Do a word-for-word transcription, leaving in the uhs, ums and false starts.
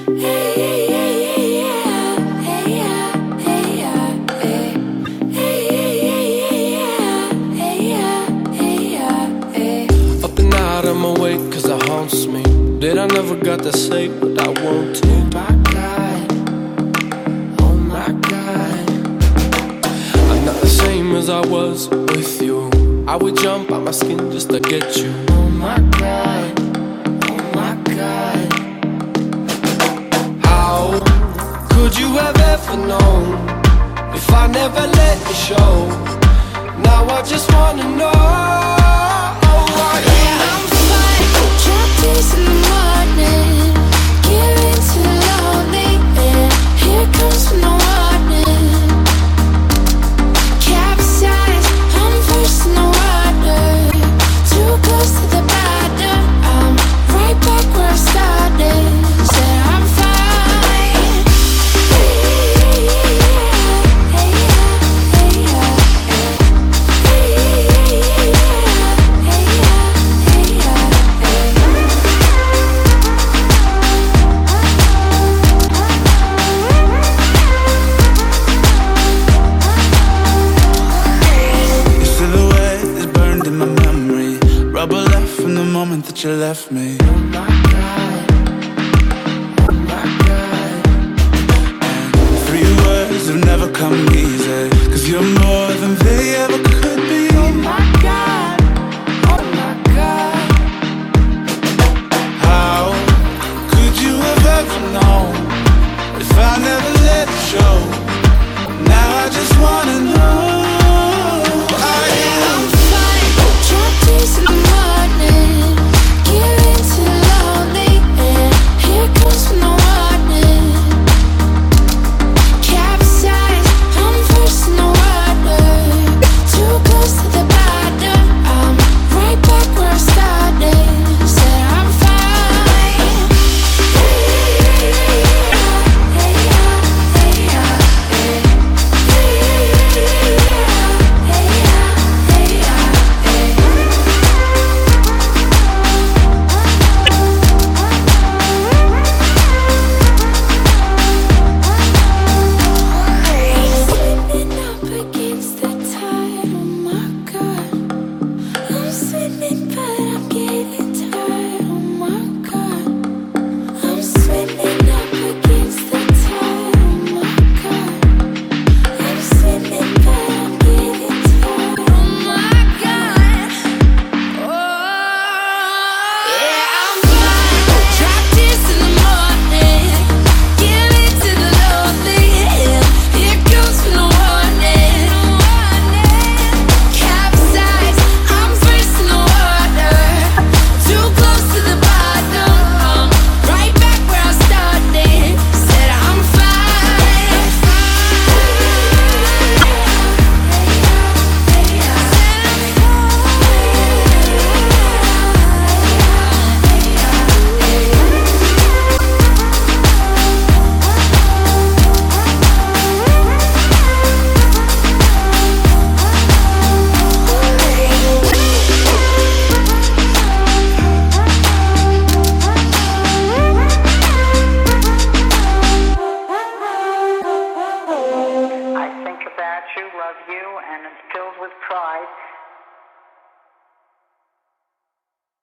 I'm awake cause it haunts me that I never got to say what I want to. Oh my God, oh my God, I'm not the same as I was with you. I would jump out my skin just to get you. Oh my God, oh my God, how could you have ever known if I never let you show? Now I just wanna know. Trapped in the morning, getting too lonely, and here comes no warning. Capsized, I'm first in the water, too close to the bottom. I'm right back where I started. Said I'm fine. Hey, yeah, hey, yeah, hey, yeah, hey, yeah, hey, yeah, hey, yeah. Rubber left from the moment that you left me. Oh my